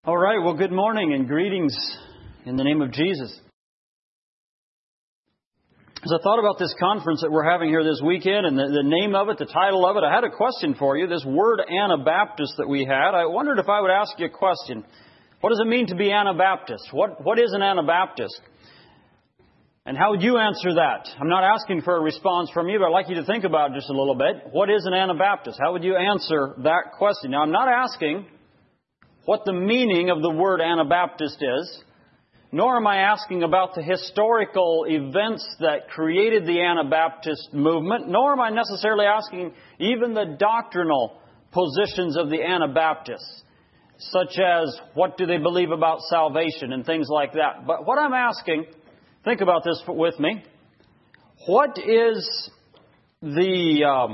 All right, well, good morning and greetings in the name of Jesus. As I thought about this conference that we're having here this weekend and the name of it, the title of it, I had a question for you. This word Anabaptist that we had, I wondered if I would ask you a question. What does it mean to be Anabaptist? What is an Anabaptist? And how would you answer that? I'm not asking for a response from you, but I'd like you to think about it just a little bit. What is an Anabaptist? How would you answer that question? Now, I'm not asking what the meaning of the word Anabaptist is, nor am I asking about the historical events that created the Anabaptist movement, nor am I necessarily asking even the doctrinal positions of the Anabaptists, such as what do they believe about salvation and things like that. But what I'm asking, think about this with me, what is the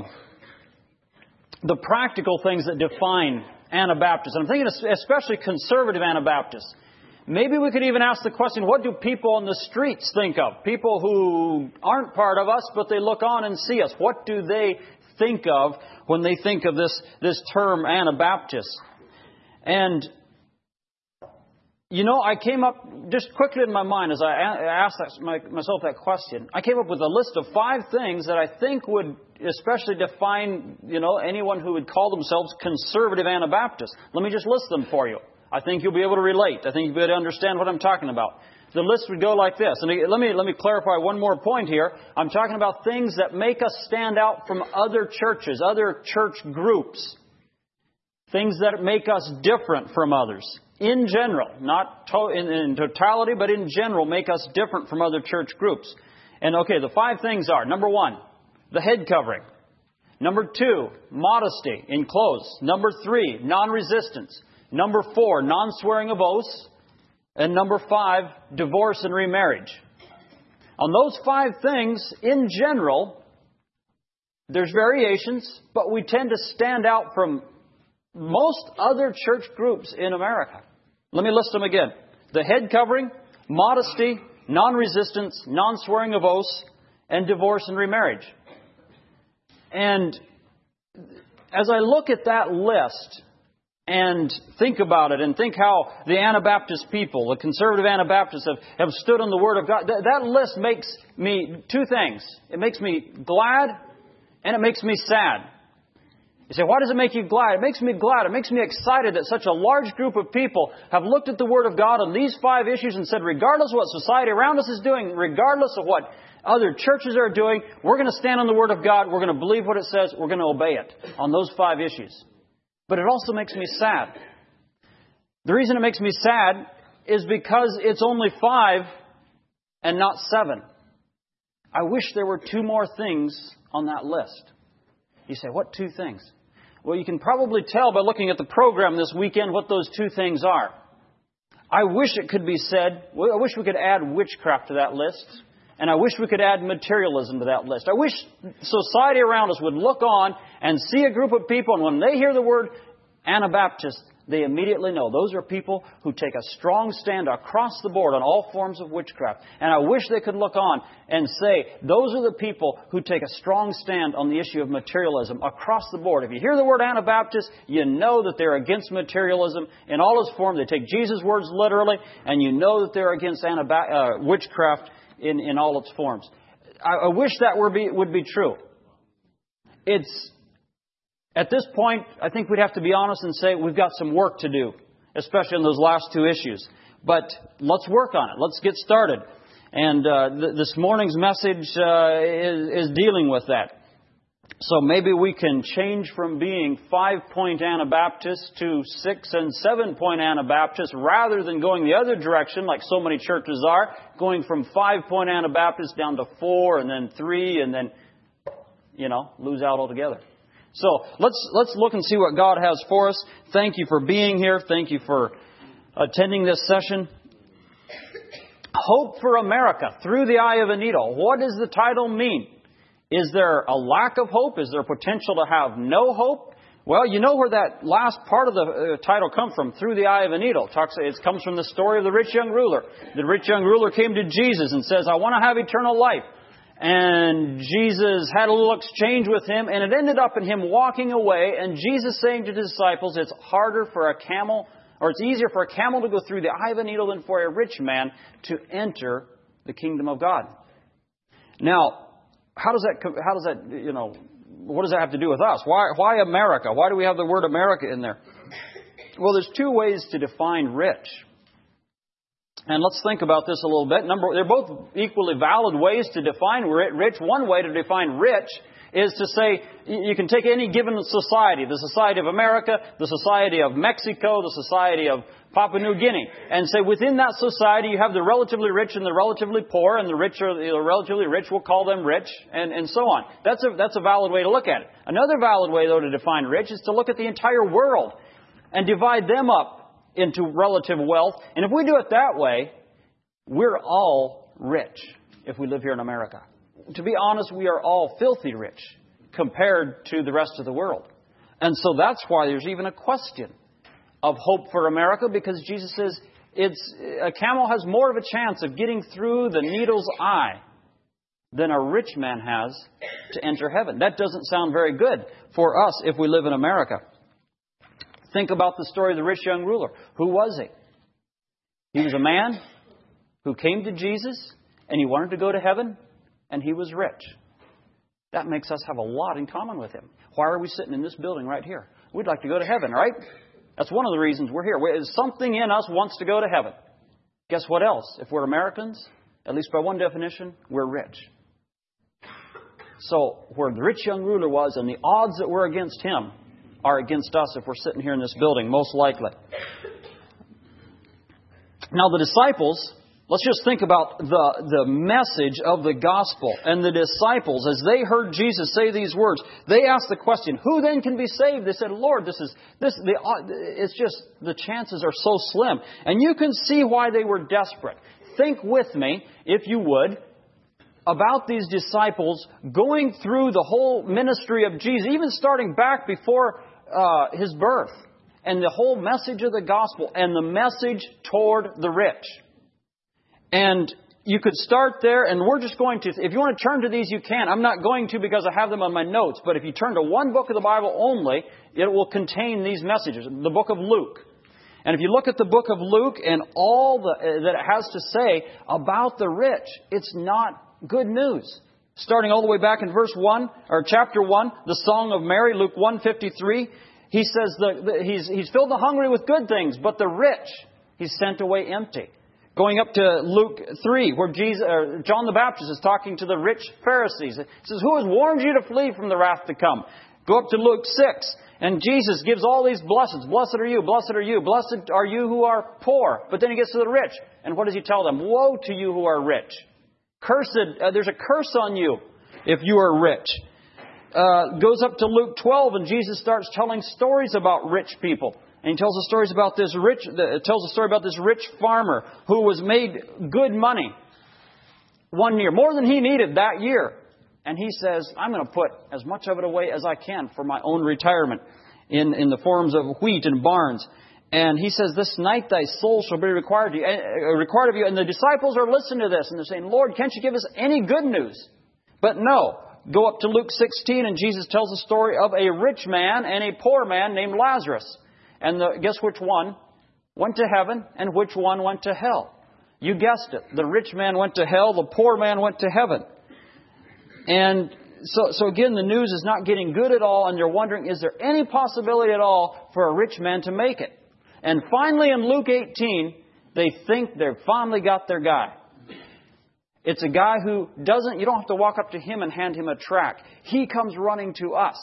practical things that define Anabaptists? And I'm thinking especially conservative Anabaptists. Maybe we could even ask the question, what do people on the streets think of? People who aren't part of us, but they look on and see us. What do they think of when they think of this term Anabaptist? And, you know, I came up just quickly in my mind as I asked myself that question. I came up with a list of 5 things that I think would especially define, anyone who would call themselves conservative Anabaptists. Let me just list them for you. I think you'll be able to relate. I think you'll be able to understand what I'm talking about. The list would go like this. And let me clarify one more point here. I'm talking about things that make us stand out from other churches, other church groups. Things that make us different from others. In general, not in totality, but in general, make us different from other church groups. And okay, the 5 things are, number 1, the head covering. Number 2, modesty in clothes. Number 3, non-resistance. Number 4, non-swearing of oaths. And number 5, divorce and remarriage. On those 5 things, in general, there's variations, but we tend to stand out from most other church groups in America. Let me list them again. The head covering, modesty, non-resistance, non-swearing of oaths, and divorce and remarriage. And as I look at that list and think about it and think how the Anabaptist people, the conservative Anabaptists have stood on the Word of God, that list makes me 2 things. It makes me glad and it makes me sad. You say, why does it make you glad? It makes me glad. It makes me excited that such a large group of people have looked at the Word of God on these 5 issues and said, regardless of what society around us is doing, regardless of what other churches are doing, we're going to stand on the Word of God. We're going to believe what it says. We're going to obey it on those 5 issues. But it also makes me sad. The reason it makes me sad is because it's only 5 and not 7. I wish there were 2 more things on that list. You say, what 2 things? Well, you can probably tell by looking at the program this weekend what those 2 things are. I wish it could be said, I wish we could add witchcraft to that list. And I wish we could add materialism to that list. I wish society around us would look on and see a group of people, and when they hear the word Anabaptist, they immediately know those are people who take a strong stand across the board on all forms of witchcraft. And I wish they could look on and say, those are the people who take a strong stand on the issue of materialism across the board. If you hear the word Anabaptist, you know that they're against materialism in all its forms. They take Jesus' words literally, and you know that they're against witchcraft in all its forms. I wish that would be true. At this point, I think we'd have to be honest and say we've got some work to do, especially on those last 2 issues. But let's work on it. Let's get started. And this morning's message is dealing with that. So maybe we can change from being 5-point Anabaptists to 6- and 7-point Anabaptists rather than going the other direction like so many churches are, going from 5-point Anabaptists down to 4 and then 3 and then, lose out altogether. So let's look and see what God has for us. Thank you for being here. Thank you for attending this session. Hope for America Through the Eye of a Needle. What does the title mean? Is there a lack of hope? Is there potential to have no hope? Well, you know where that last part of the title comes from, Through the Eye of a Needle. It comes from the story of the rich young ruler. The rich young ruler came to Jesus and says, I want to have eternal life. And Jesus had a little exchange with him, and it ended up in him walking away, and Jesus saying to the disciples, it's harder for a camel Or it's easier for a camel to go through the eye of a needle than for a rich man to enter the kingdom of God. Now, what does that have to do with us? Why America? Why do we have the word America in there? Well, there's two ways to define rich. And let's think about this a little bit. They're both equally valid ways to define rich. One way to define rich is to say you can take any given society, the Society of America, the Society of Mexico, the Society of Papua New Guinea, and say within that society you have the relatively rich and the relatively poor, and the relatively rich, we'll call them rich, and so on. That's a valid way to look at it. Another valid way, though, to define rich is to look at the entire world and divide them up into relative wealth. And if we do it that way, we're all rich if we live here in America. To be honest, we are all filthy rich compared to the rest of the world. And so that's why there's even a question of hope for America, because Jesus says a camel has more of a chance of getting through the needle's eye than a rich man has to enter heaven. That doesn't sound very good for us if we live in America. Think about the story of the rich young ruler. Who was he? He was a man who came to Jesus and he wanted to go to heaven, and he was rich. That makes us have a lot in common with him. Why are we sitting in this building right here? We'd like to go to heaven, right? That's one of the reasons we're here. Something in us wants to go to heaven. Guess what else? If we're Americans, at least by one definition, we're rich. So where the rich young ruler was, and the odds that were against him are against us if we're sitting here in this building, most likely. Now the disciples, let's just think about the message of the gospel. And the disciples, as they heard Jesus say these words, they asked the question, who then can be saved? They said, Lord, it's just, the chances are so slim. And you can see why they were desperate. Think with me, if you would, about these disciples going through the whole ministry of Jesus, even starting back before His birth, and the whole message of the gospel, and the message toward the rich. And you could start there, and we're just going to, if you want to turn to these, you can. I'm not going to because I have them on my notes, but if you turn to one book of the Bible only, it will contain these messages, the book of Luke. And if you look at the book of Luke and all that it has to say about the rich, it's not good news. Starting all the way back in verse 1, or chapter 1, the Song of Mary, Luke 1:53, he says he's filled the hungry with good things, but the rich He's sent away empty. Going up to Luke 3, where John the Baptist is talking to the rich Pharisees. He says, who has warned you to flee from the wrath to come? Go up to Luke 6, and Jesus gives all these blessings. Blessed are you, blessed are you, blessed are you who are poor. But then He gets to the rich. And what does He tell them? Woe to you who are rich. Cursed, there's a curse on you if you are rich. Goes up to Luke 12, and Jesus starts telling stories about rich people. And He tells the stories about this rich farmer who was made good money one year, more than he needed that year. And he says, I'm going to put as much of it away as I can for my own retirement in the forms of wheat and barns. And he says, this night thy soul shall be required of you. And the disciples are listening to this, and they're saying, Lord, can't you give us any good news? But no. Go up to Luke 16, and Jesus tells the story of a rich man and a poor man named Lazarus. And guess which one went to heaven and which one went to hell? You guessed it. The rich man went to hell. The poor man went to heaven. And so again, the news is not getting good at all. And they're wondering, is there any possibility at all for a rich man to make it? And finally, in Luke 18, they think they've finally got their guy. It's a guy who you don't have to walk up to him and hand him a tract. He comes running to us.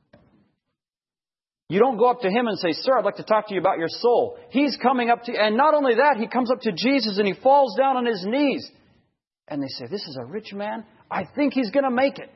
You don't go up to him and say, sir, I'd like to talk to you about your soul. He's coming up to you. And not only that, he comes up to Jesus and he falls down on his knees. And they say, this is a rich man. I think he's going to make it.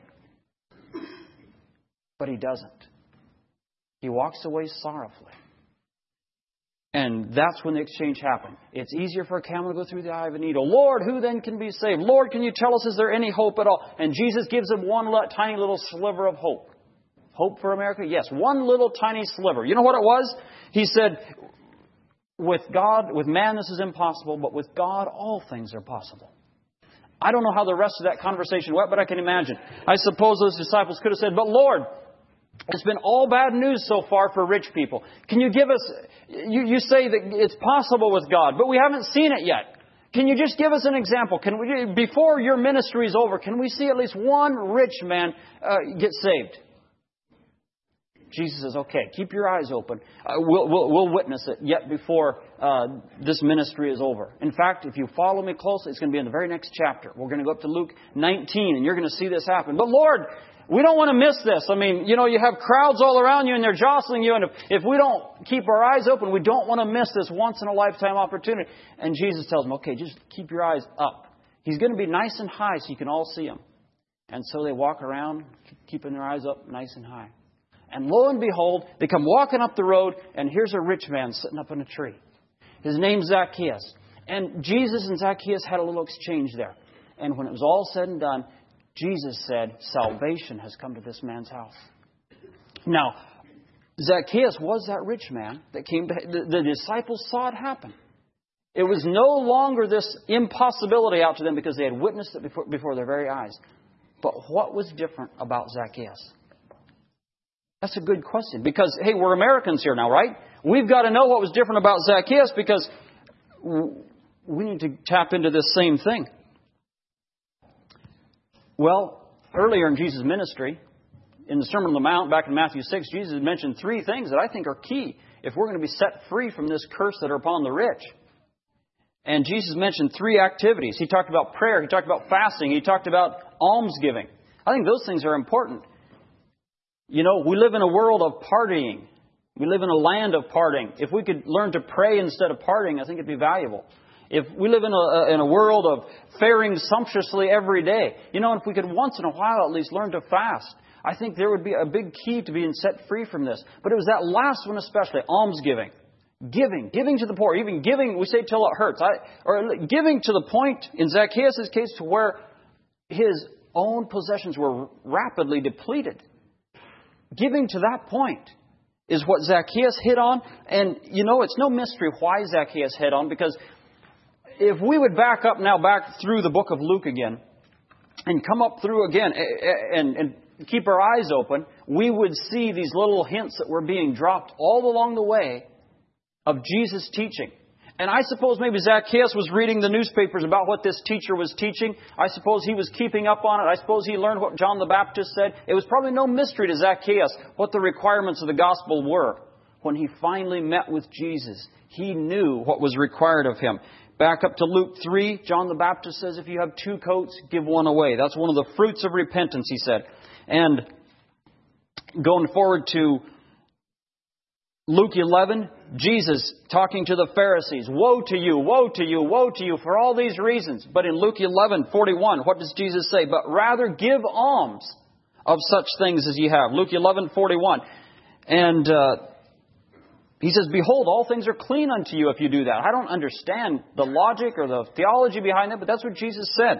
But he doesn't. He walks away sorrowfully. And that's when the exchange happened. It's easier for a camel to go through the eye of a needle. Lord, who then can be saved? Lord, can you tell us, is there any hope at all? And Jesus gives them one tiny little sliver of hope. Hope for America? Yes, one little tiny sliver. You know what it was? He said, with man this is impossible, but with God all things are possible. I don't know how the rest of that conversation went, but I can imagine. I suppose those disciples could have said, but Lord, It's been all bad news so far for rich people. Can you give us, you say that it's possible with God, but we haven't seen it yet. Can you just give us an example? Can we, before your ministry is over, can we see at least one rich man get saved? Jesus says, okay, keep your eyes open. We'll witness it yet before this ministry is over. In fact, if you follow me closely, it's going to be in the very next chapter. We're going to go up to Luke 19, and you're going to see this happen. But Lord, we don't want to miss this. I mean, you have crowds all around you, and they're jostling you. And if we don't keep our eyes open, we don't want to miss this once-in-a-lifetime opportunity. And Jesus tells them, okay, just keep your eyes up. He's going to be nice and high so you can all see Him. And so they walk around, keeping their eyes up nice and high. And lo and behold, they come walking up the road, and here's a rich man sitting up in a tree. His name's Zacchaeus. And Jesus and Zacchaeus had a little exchange there. And when it was all said and done, Jesus said, salvation has come to this man's house. Now, Zacchaeus was that rich man that came to... The disciples saw it happen. It was no longer this impossibility out to them because they had witnessed it before their very eyes. But what was different about Zacchaeus? That's a good question. Because, hey, we're Americans here now, right? We've got to know what was different about Zacchaeus because we need to tap into this same thing. Well, earlier in Jesus' ministry, in the Sermon on the Mount, back in Matthew 6, Jesus mentioned three things that I think are key if we're going to be set free from this curse that are upon the rich. And Jesus mentioned three activities. He talked about prayer. He talked about fasting. He talked about almsgiving. I think those things are important. We live in a world of partying. We live in a land of partying. If we could learn to pray instead of partying, I think it'd be valuable. If we live in a world of faring sumptuously every day, and if we could once in a while at least learn to fast, I think there would be a big key to being set free from this. But it was that last one especially, almsgiving. Giving to the poor, even giving, we say till it hurts, or giving to the point, in Zacchaeus' case, to where his own possessions were rapidly depleted. Giving to that point is what Zacchaeus hit on. And, it's no mystery why Zacchaeus hit on, because if we would back through the book of Luke again and come up through again and keep our eyes open, we would see these little hints that were being dropped all along the way of Jesus' teaching. And I suppose maybe Zacchaeus was reading the newspapers about what this teacher was teaching. I suppose he was keeping up on it. I suppose he learned what John the Baptist said. It was probably no mystery to Zacchaeus what the requirements of the gospel were. When he finally met with Jesus, he knew what was required of him. Back up to Luke 3, John the Baptist says, if you have 2 coats, give one away. That's one of the fruits of repentance, he said. And going forward to Luke 11, Jesus talking to the Pharisees, woe to you, woe to you, woe to you for all these reasons. But in Luke 11:41, what does Jesus say? But rather give alms of such things as ye have. Luke 11:41. And he says, behold, all things are clean unto you if you do that. I don't understand the logic or the theology behind that, but that's what Jesus said.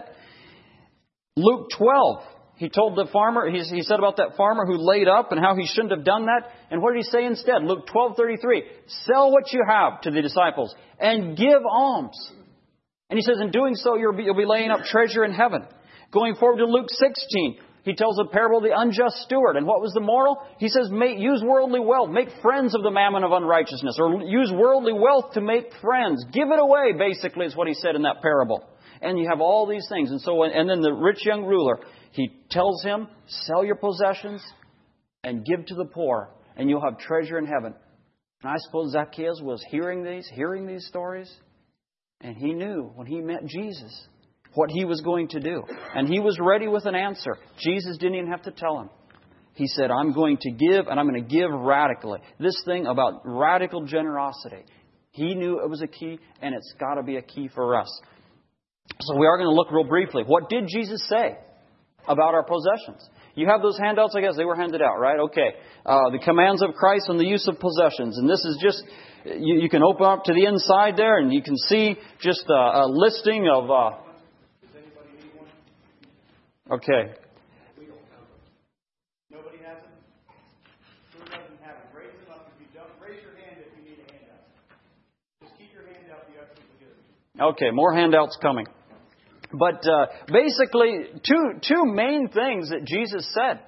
Luke 12. He told the farmer, he said about that farmer who laid up and how he shouldn't have done that. And what did he say instead? Luke 12:33. Sell what you have to the disciples and give alms. And he says, in doing so, you'll be laying up treasure in heaven. Going forward to Luke 16, he tells a parable of the unjust steward. And what was the moral? He says, use worldly wealth. Make friends of the mammon of unrighteousness. Or use worldly wealth to make friends. Give it away, basically, is what he said in that parable. And you have all these things. And then the rich young ruler, he tells him, sell your possessions and give to the poor, and you'll have treasure in heaven. And I suppose Zacchaeus was hearing these stories, and he knew when he met Jesus what he was going to do. And he was ready with an answer. Jesus didn't even have to tell him. He said, I'm going to give, and I'm going to give radically. This thing about radical generosity. He knew it was a key, and it's got to be a key for us. So we are going to look real briefly. What did Jesus say about our possessions? You have those handouts, I guess. They were handed out, right? Okay. The commands of Christ on the use of possessions. And this is just, you can open up to the inside there and you can see just a listing of... Does anybody need one? Okay. We don't have them. Nobody has them? Who doesn't have them? Raise them up if you don't. Raise your hand if you need a handout. Just keep your hand up. You have people give them. Okay, more handouts coming. But basically, two main things that Jesus said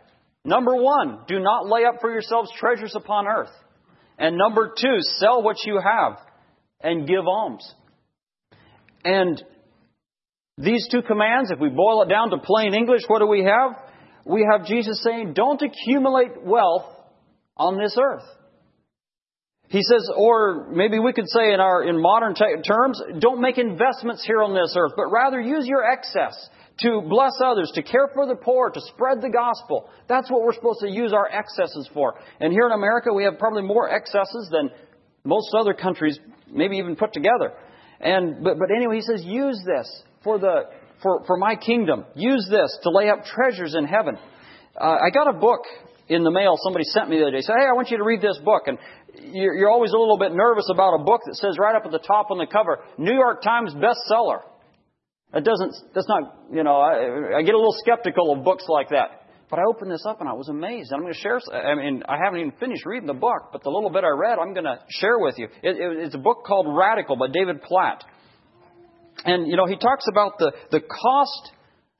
Number 1, do not lay up for yourselves treasures upon earth. And number 2, sell what you have and give alms. And these 2 commands, if we boil it down to plain English, what do we have? We have Jesus saying, don't accumulate wealth on this earth. He says, or maybe we could say in modern terms, don't make investments here on this earth, but rather use your excess to bless others, to care for the poor, to spread the gospel. That's what we're supposed to use our excesses for. And here in America, we have probably more excesses than most other countries, maybe even put together. But anyway, he says, use this for my kingdom. Use this to lay up treasures in heaven. I got a book in the mail somebody sent me the other day. Said, hey, I want you to read this book. And you're always a little bit nervous about a book that says right up at the top on the cover, New York Times bestseller. I get a little skeptical of books like that. But I opened this up and I was amazed. I'm going to share, I haven't even finished reading the book, but the little bit I read, I'm going to share with you. It's a book called Radical by David Platt. And, he talks about the cost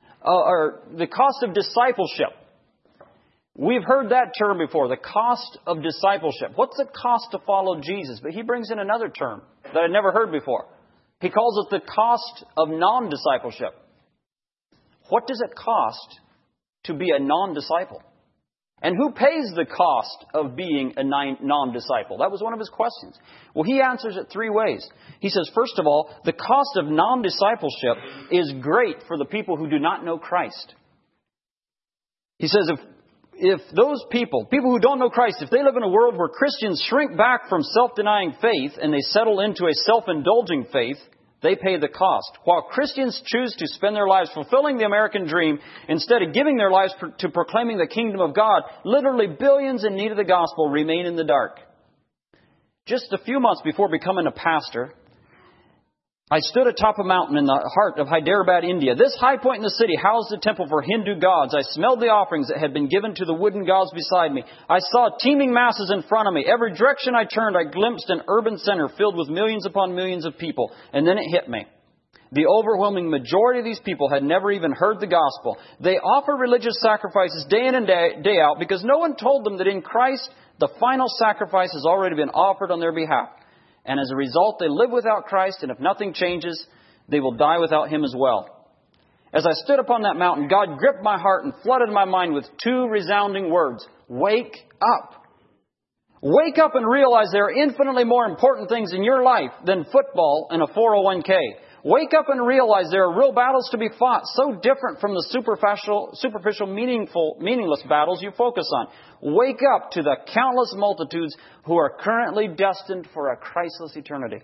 of discipleship. We've heard that term before, the cost of discipleship. What's the cost to follow Jesus? But he brings in another term that I'd never heard before. He calls it the cost of non-discipleship. What does it cost to be a non-disciple? And who pays the cost of being a non-disciple? That was one of his questions. Well, he answers it 3 ways. He says, first of all, the cost of non-discipleship is great for the people who do not know Christ. He says, if those people who don't know Christ, if they live in a world where Christians shrink back from self-denying faith and they settle into a self-indulging faith, they pay the cost. While Christians choose to spend their lives fulfilling the American dream instead of giving their lives to proclaiming the kingdom of God, literally billions in need of the gospel remain in the dark. Just a few months before becoming a pastor, I stood atop a mountain in the heart of Hyderabad, India. This high point in the city housed a temple for Hindu gods. I smelled the offerings that had been given to the wooden gods beside me. I saw teeming masses in front of me. Every direction I turned, I glimpsed an urban center filled with millions upon millions of people. And then it hit me. The overwhelming majority of these people had never even heard the gospel. They offer religious sacrifices day in and day out because no one told them that in Christ, the final sacrifice has already been offered on their behalf. And as a result, they live without Christ, and if nothing changes, they will die without Him as well. As I stood upon that mountain, God gripped my heart and flooded my mind with 2 resounding words. Wake up. Wake up and realize there are infinitely more important things in your life than football and a 401k. Wake up and realize there are real battles to be fought, so different from the superficial, meaningless battles you focus on. Wake up to the countless multitudes who are currently destined for a Christless eternity.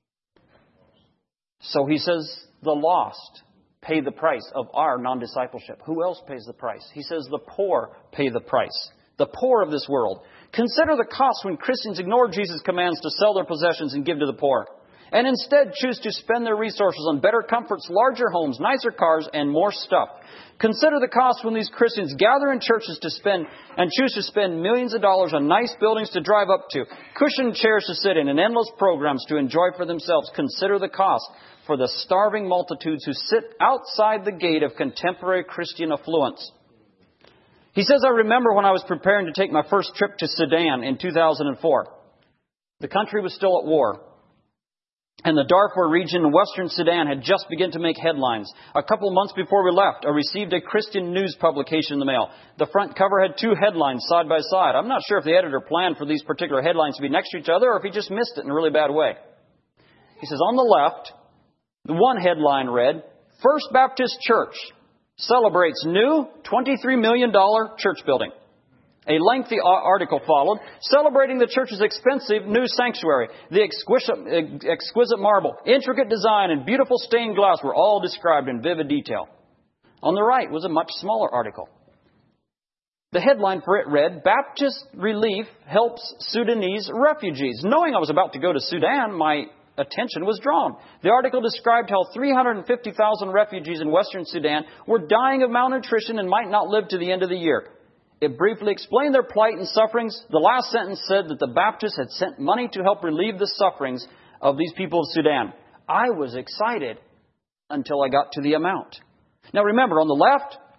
So he says, the lost pay the price of our non-discipleship. Who else pays the price? He says, the poor pay the price. The poor of this world. Consider the cost when Christians ignore Jesus' commands to sell their possessions and give to the poor, and instead choose to spend their resources on better comforts, larger homes, nicer cars, and more stuff. Consider the cost when these Christians gather in churches and choose to spend millions of dollars on nice buildings to drive up to, cushioned chairs to sit in, and endless programs to enjoy for themselves. Consider the cost for the starving multitudes who sit outside the gate of contemporary Christian affluence. He says, I remember when I was preparing to take my first trip to Sudan in 2004. The country was still at war. And the Darfur region in western Sudan had just begun to make headlines. A couple of months before we left, I received a Christian news publication in the mail. The front cover had 2 headlines side by side. I'm not sure if the editor planned for these particular headlines to be next to each other or if he just missed it in a really bad way. He says, on the left, the one headline read, First Baptist Church celebrates new $23 million church building. A lengthy article followed, celebrating the church's expensive new sanctuary. The exquisite marble, intricate design, and beautiful stained glass were all described in vivid detail. On the right was a much smaller article. The headline for it read, Baptist Relief Helps Sudanese Refugees. Knowing I was about to go to Sudan, my attention was drawn. The article described how 350,000 refugees in western Sudan were dying of malnutrition and might not live to the end of the year. It briefly explained their plight and sufferings. The last sentence said that the Baptists had sent money to help relieve the sufferings of these people of Sudan. I was excited until I got to the amount. Now remember, on the left,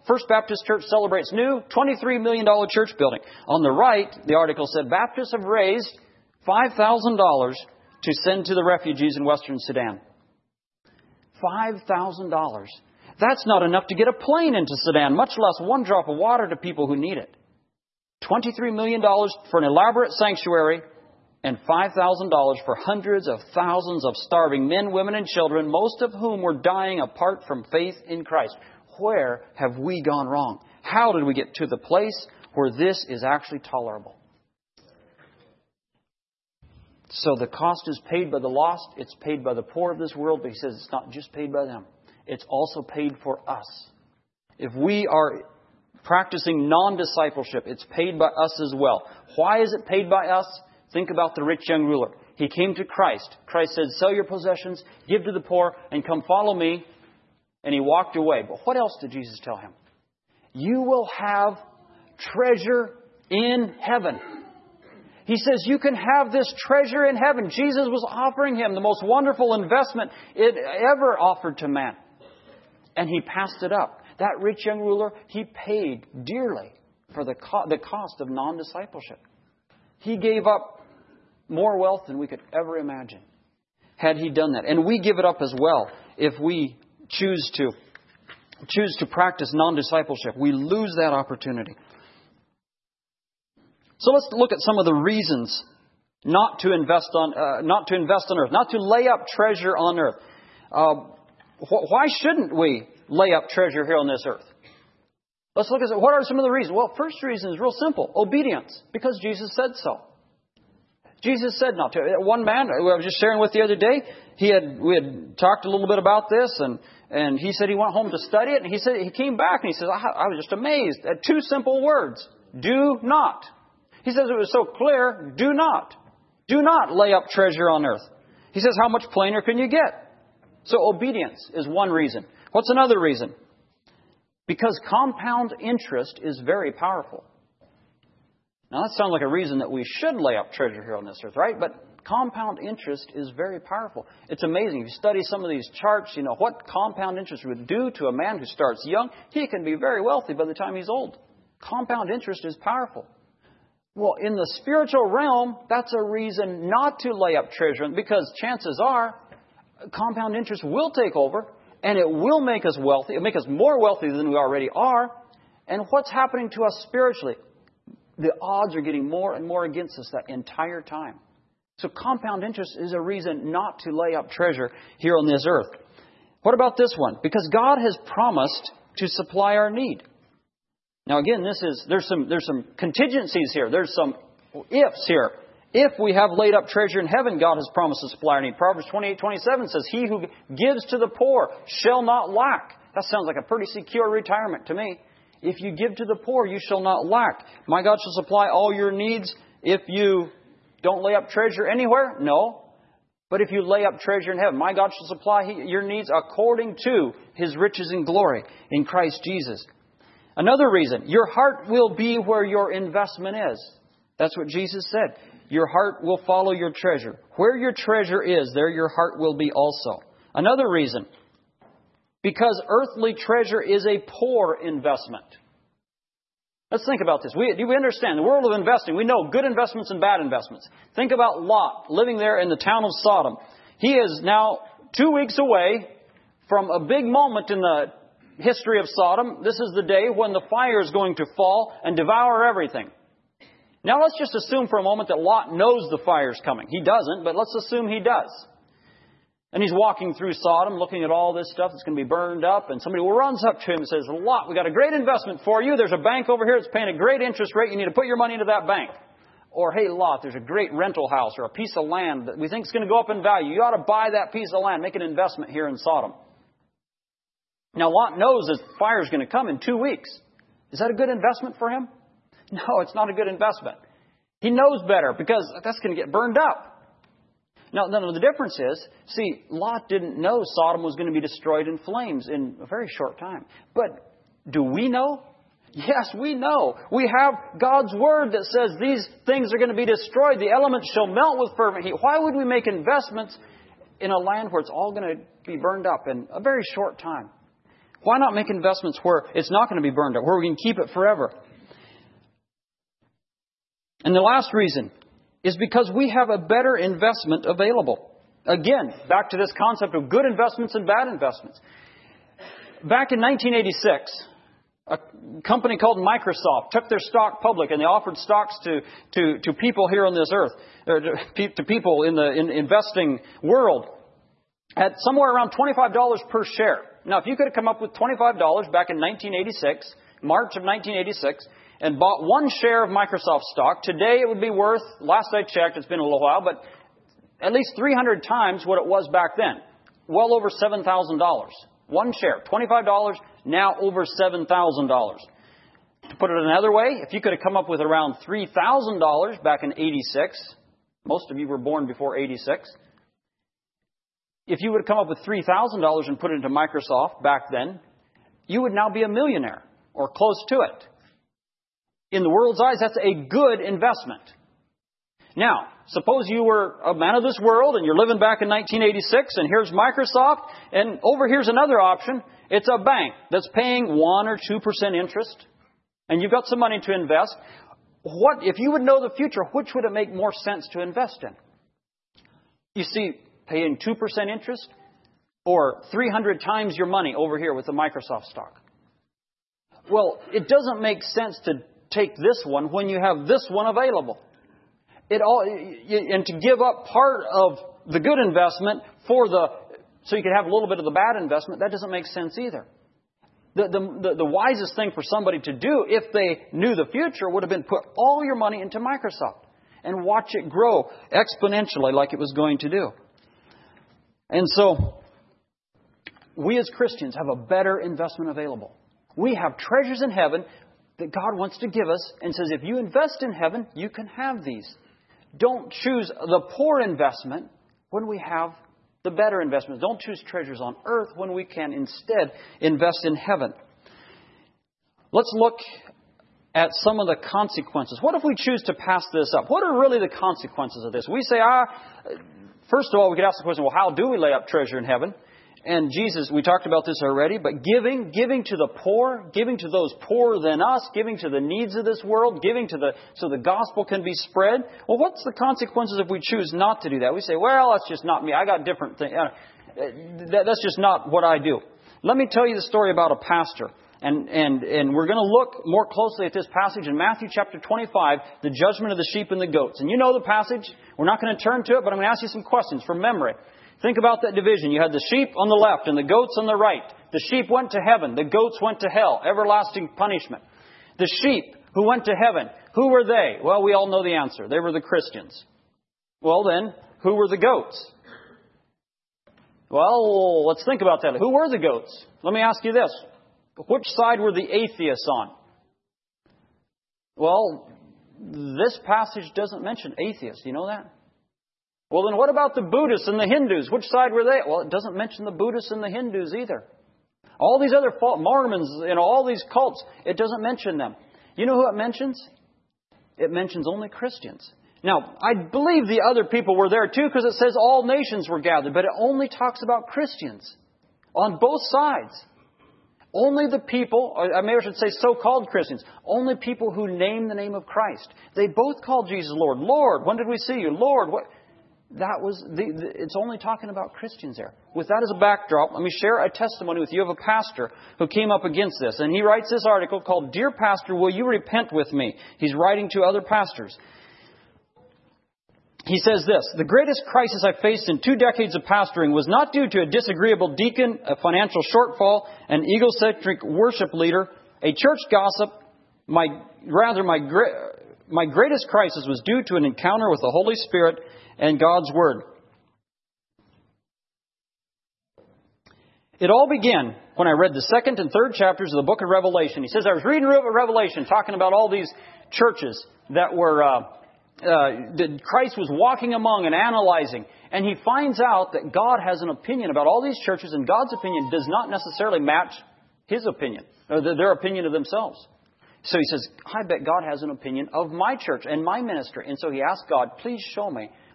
First Baptist Church celebrates new $23 million church building. On the right, the article said, Baptists have raised $5,000 to send to the refugees in Western Sudan. $5,000. That's not enough to get a plane into Sudan, much less one drop of water to people who need it. $23 million for an elaborate sanctuary and $5,000 for hundreds of thousands of starving men, women, and children, most of whom were dying apart from faith in Christ. Where have we gone wrong? How did we get to the place where this is actually tolerable? So the cost is paid by the lost. It's paid by the poor of this world. But he says it's not just paid by them. It's also paid for us. If we are practicing non-discipleship, it's paid by us as well. Why is it paid by us? Think about the rich young ruler. He came to Christ. Christ said, sell your possessions, give to the poor, and come follow me. And he walked away. But what else did Jesus tell him? You will have treasure in heaven. He says you can have this treasure in heaven. Jesus was offering him the most wonderful investment it ever offered to man. And he passed it up. That rich young ruler, he paid dearly for the cost of non-discipleship. He gave up more wealth than we could ever imagine had he done that. And we give it up as well if we choose to practice non-discipleship. We lose that opportunity. So let's look at some of the reasons not to invest on earth, not to lay up treasure on earth. Why shouldn't we lay up treasure here on this earth? Let's look at what are some of the reasons. Well, first reason is real simple: obedience, because Jesus said so. Jesus said not to. One man I was just sharing with the other day, we had talked a little bit about this, and he said he went home to study it, and he said he came back and he says, I was just amazed at two simple words: do not. He says it was so clear: do not. Do not lay up treasure on earth. He says, how much plainer can you get? So obedience is one reason. What's another reason? Because compound interest is very powerful. Now that sounds like a reason that we should lay up treasure here on this earth, right? But compound interest is very powerful. It's amazing. If you study some of these charts, you know what compound interest would do to a man who starts young. He can be very wealthy by the time he's old. Compound interest is powerful. Well, in the spiritual realm, that's a reason not to lay up treasure, because chances are compound interest will take over and it will make us wealthy. It'll make us more wealthy than we already are. And what's happening to us spiritually? The odds are getting more and more against us that entire time. So compound interest is a reason not to lay up treasure here on this earth. What about this one? Because God has promised to supply our need. Now again, there's some contingencies here. There's some ifs here. If we have laid up treasure in heaven, God has promised to supply our need. Proverbs 28:27 says, he who gives to the poor shall not lack. That sounds like a pretty secure retirement to me. If you give to the poor, you shall not lack. My God shall supply all your needs. If you don't lay up treasure anywhere, no. But if you lay up treasure in heaven, my God shall supply your needs according to His riches and glory in Christ Jesus. Another reason, your heart will be where your investment is. That's what Jesus said. Your heart will follow your treasure. Where your treasure is, there your heart will be also. Another reason, because earthly treasure is a poor investment. Let's think about this. We understand the world of investing. We know good investments and bad investments. Think about Lot living there in the town of Sodom. He is now 2 weeks away from a big moment in the history of Sodom. This is the day when the fire is going to fall and devour everything. Now let's just assume for a moment that Lot knows the fire is coming. He doesn't, but let's assume he does. And he's walking through Sodom looking at all this stuff that's going to be burned up. And somebody runs up to him and says, Lot, we got a great investment for you. There's a bank over here that's paying a great interest rate. You need to put your money into that bank. Or, hey, Lot, there's a great rental house or a piece of land that we think is going to go up in value. You ought to buy that piece of land. Make an investment here in Sodom. Now, Lot knows that fire is going to come in 2 weeks. Is that a good investment for him? No, it's not a good investment. He knows better because that's going to get burned up. Now, the difference is, see, Lot didn't know Sodom was going to be destroyed in flames in a very short time. But do we know? Yes, we know. We have God's Word that says these things are going to be destroyed. The elements shall melt with fervent heat. Why would we make investments in a land where it's all going to be burned up in a very short time? Why not make investments where it's not going to be burned up, where we can keep it forever? And the last reason is because we have a better investment available. Again, back to this concept of good investments and bad investments. Back in 1986, a company called Microsoft took their stock public, and they offered stocks to people here on this earth, or to people in the investing world, at somewhere around $25 per share. Now, if you could have come up with $25 back in 1986, March of 1986, and bought one share of Microsoft stock, today it would be worth, last I checked, it's been a little while, but at least 300 times what it was back then. Well over $7,000. One share, $25, now over $7,000. To put it another way, if you could have come up with around $3,000 back in 86, most of you were born before 86, if you would have come up with $3,000 and put it into Microsoft back then, you would now be a millionaire or close to it. In the world's eyes, that's a good investment. Now, suppose you were a man of this world and you're living back in 1986 and here's Microsoft and over here's another option. It's a bank that's paying 1 or 2% interest and you've got some money to invest. What, if you would know the future, which would it make more sense to invest in? You see, paying 2% interest or 300 times your money over here with the Microsoft stock? Well, it doesn't make sense to take this one when you have this one available. And to give up part of the good investment so you can have a little bit of the bad investment, that doesn't make sense either. The wisest thing for somebody to do, if they knew the future, would have been put all your money into Microsoft and watch it grow exponentially like it was going to do. And so, we as Christians have a better investment available. We have treasures in heaven that God wants to give us and says, if you invest in heaven, you can have these. Don't choose the poor investment when we have the better investment. Don't choose treasures on earth when we can instead invest in heaven. Let's look at some of the consequences. What if we choose to pass this up? What are really the consequences of this? We say, first of all, we could ask the question, well, how do we lay up treasure in heaven? And Jesus, we talked about this already, but giving to the poor, giving to those poorer than us, giving to the needs of this world, so the gospel can be spread. Well, what's the consequences if we choose not to do that? We say, well, that's just not me. I got different things. That's just not what I do. Let me tell you the story about a pastor. And we're going to look more closely at this passage in Matthew chapter 25, the judgment of the sheep and the goats. And you know the passage. We're not going to turn to it, but I'm going to ask you some questions from memory. Think about that division. You had the sheep on the left and the goats on the right. The sheep went to heaven. The goats went to hell. Everlasting punishment. The sheep who went to heaven, who were they? Well, we all know the answer. They were the Christians. Well then, who were the goats? Well, let's think about that. Who were the goats? Let me ask you this. Which side were the atheists on? Well, this passage doesn't mention atheists. You know that? Well, then what about the Buddhists and the Hindus? Which side were they? Well, it doesn't mention the Buddhists and the Hindus either. All these other Mormons, all these cults, it doesn't mention them. You know who it mentions? It mentions only Christians. Now, I believe the other people were there too because it says all nations were gathered, but it only talks about Christians on both sides. Only the people, or maybe I should say so-called Christians, only people who name the name of Christ. They both called Jesus Lord. Lord, when did we see you? Lord, what? That was it's only talking about Christians there. With that as a backdrop, let me share a testimony with you of a pastor who came up against this. And he writes this article called, Dear Pastor, Will You Repent With Me? He's writing to other pastors. He says this, The greatest crisis I faced in 2 decades of pastoring was not due to a disagreeable deacon, a financial shortfall, an egocentric worship leader, a church gossip. My greatest crisis was due to an encounter with the Holy Spirit and God's Word. It all began when I read the 2nd and 3rd chapters of the book of Revelation. He says, I was reading Revelation, talking about all these churches that were that Christ was walking among and analyzing. And he finds out that God has an opinion about all these churches, and God's opinion does not necessarily match His opinion, or their opinion of themselves. So he says, I bet God has an opinion of my church and my ministry. And so he asked God, please show me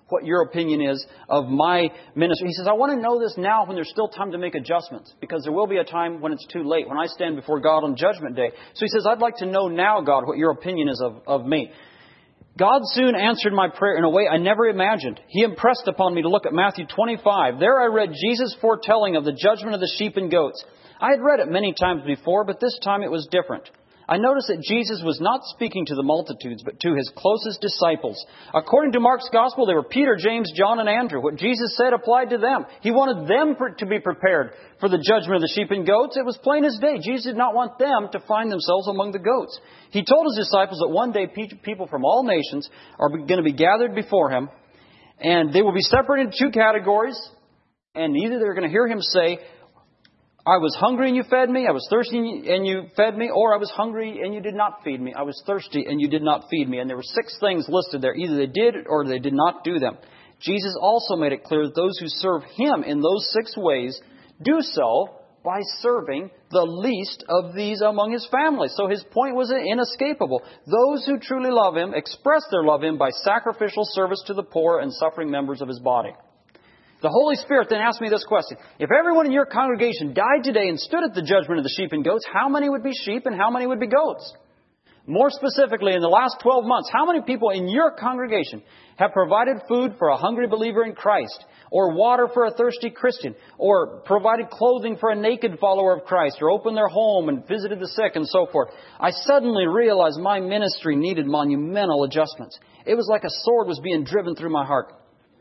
what your opinion is of my ministry. He says, I want to know this now when there's still time to make adjustments, because there will be a time when it's too late, when I stand before God on Judgment Day. So he says, I'd like to know now, God, what your opinion is of me. God soon answered my prayer in a way I never imagined. He impressed upon me to look at Matthew 25. There I read Jesus' foretelling of the judgment of the sheep and goats. I had read it many times before, but this time it was different. I noticed that Jesus was not speaking to the multitudes, but to His closest disciples. According to Mark's Gospel, they were Peter, James, John, and Andrew. What Jesus said applied to them. He wanted them to be prepared for the judgment of the sheep and goats. It was plain as day. Jesus did not want them to find themselves among the goats. He told His disciples that one day people from all nations are going to be gathered before Him, and they will be separated into two categories, and either they're going to hear Him say, I was hungry and you fed me. I was thirsty and you fed me. Or I was hungry and you did not feed me. I was thirsty and you did not feed me. And there were 6 things listed there. Either they did or they did not do them. Jesus also made it clear that those who serve Him in those 6 ways do so by serving the least of these among His family. So His point was inescapable. Those who truly love Him express their love Him by sacrificial service to the poor and suffering members of His body. The Holy Spirit then asked me this question. If everyone in your congregation died today and stood at the judgment of the sheep and goats, how many would be sheep and how many would be goats? More specifically, in the last 12 months, how many people in your congregation have provided food for a hungry believer in Christ, or water for a thirsty Christian, or provided clothing for a naked follower of Christ, or opened their home and visited the sick and so forth? I suddenly realized my ministry needed monumental adjustments. It was like a sword was being driven through my heart.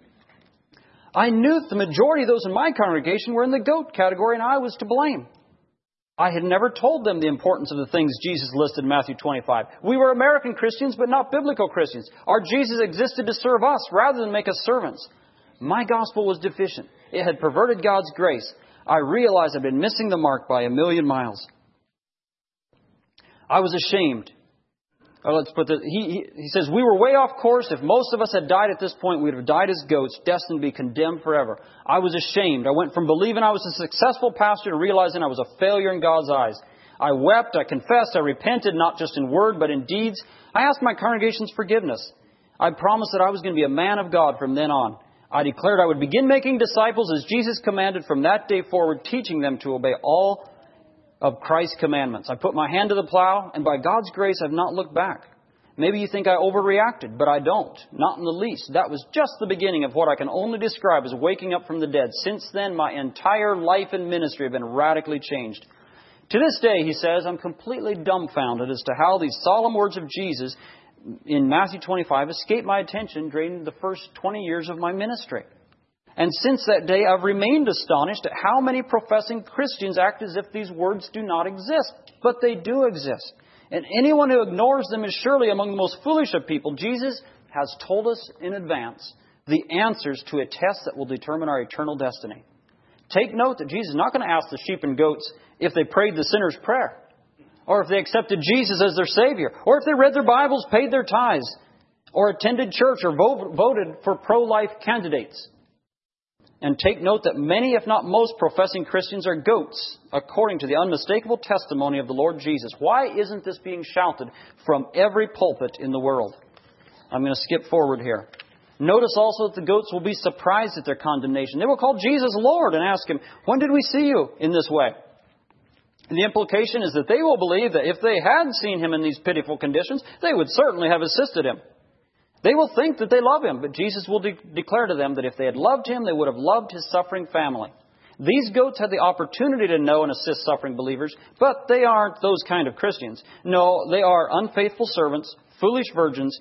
I knew the majority of those in my congregation were in the goat category, and I was to blame. I had never told them the importance of the things Jesus listed in Matthew 25. We were American Christians, but not biblical Christians. Our Jesus existed to serve us rather than make us servants. My gospel was deficient. It had perverted God's grace. I realized I'd been missing the mark by a million miles. I was ashamed. Let's put this. He says, we were way off course. If most of us had died at this point, we'd have died as goats, destined to be condemned forever. I was ashamed. I went from believing I was a successful pastor to realizing I was a failure in God's eyes. I wept, I confessed, I repented, not just in word, but in deeds. I asked my congregation's forgiveness. I promised that I was going to be a man of God from then on. I declared I would begin making disciples as Jesus commanded from that day forward, teaching them to obey all of Christ's commandments. I put my hand to the plow, and by God's grace, I've not looked back. Maybe you think I overreacted, but I don't. Not in the least. That was just the beginning of what I can only describe as waking up from the dead. Since then, my entire life and ministry have been radically changed. To this day, he says, I'm completely dumbfounded as to how these solemn words of Jesus in Matthew 25 escaped my attention during the first 20 years of my ministry. And since that day, I've remained astonished at how many professing Christians act as if these words do not exist. But they do exist. And anyone who ignores them is surely among the most foolish of people. Jesus has told us in advance the answers to a test that will determine our eternal destiny. Take note that Jesus is not going to ask the sheep and goats if they prayed the sinner's prayer, or if they accepted Jesus as their Savior, or if they read their Bibles, paid their tithes, or attended church, or voted for pro-life candidates. And take note that many, if not most, professing Christians are goats, according to the unmistakable testimony of the Lord Jesus. Why isn't this being shouted from every pulpit in the world? I'm going to skip forward here. Notice also that the goats will be surprised at their condemnation. They will call Jesus Lord and ask Him, when did we see you in this way? And the implication is that they will believe that if they had seen Him in these pitiful conditions, they would certainly have assisted Him. They will think that they love Him, but Jesus will declare to them that if they had loved Him, they would have loved His suffering family. These goats had the opportunity to know and assist suffering believers, but they aren't those kind of Christians. No, they are unfaithful servants, foolish virgins,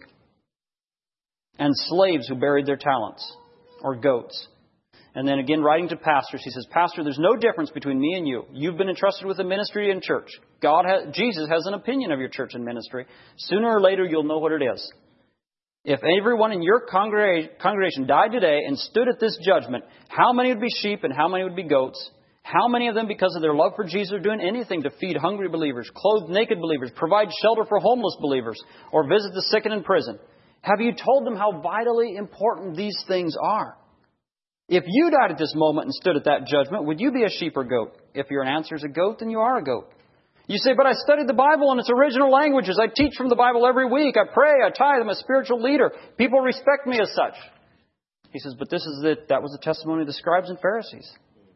and slaves who buried their talents, or goats. And then again, writing to pastors, he says, Pastor, there's no difference between me and you. You've been entrusted with a ministry and church. Jesus has an opinion of your church and ministry. Sooner or later, you'll know what it is. If everyone in your congregation died today and stood at this judgment, how many would be sheep and how many would be goats? How many of them, because of their love for Jesus, are doing anything to feed hungry believers, clothe naked believers, provide shelter for homeless believers, or visit the sick and in prison? Have you told them how vitally important these things are? If you died at this moment and stood at that judgment, would you be a sheep or goat? If your answer is a goat, then you are a goat. You say, but I studied the Bible in its original languages. I teach from the Bible every week. I pray. I tithe. I'm a spiritual leader. People respect me as such. He says, but that was the testimony of the scribes and Pharisees.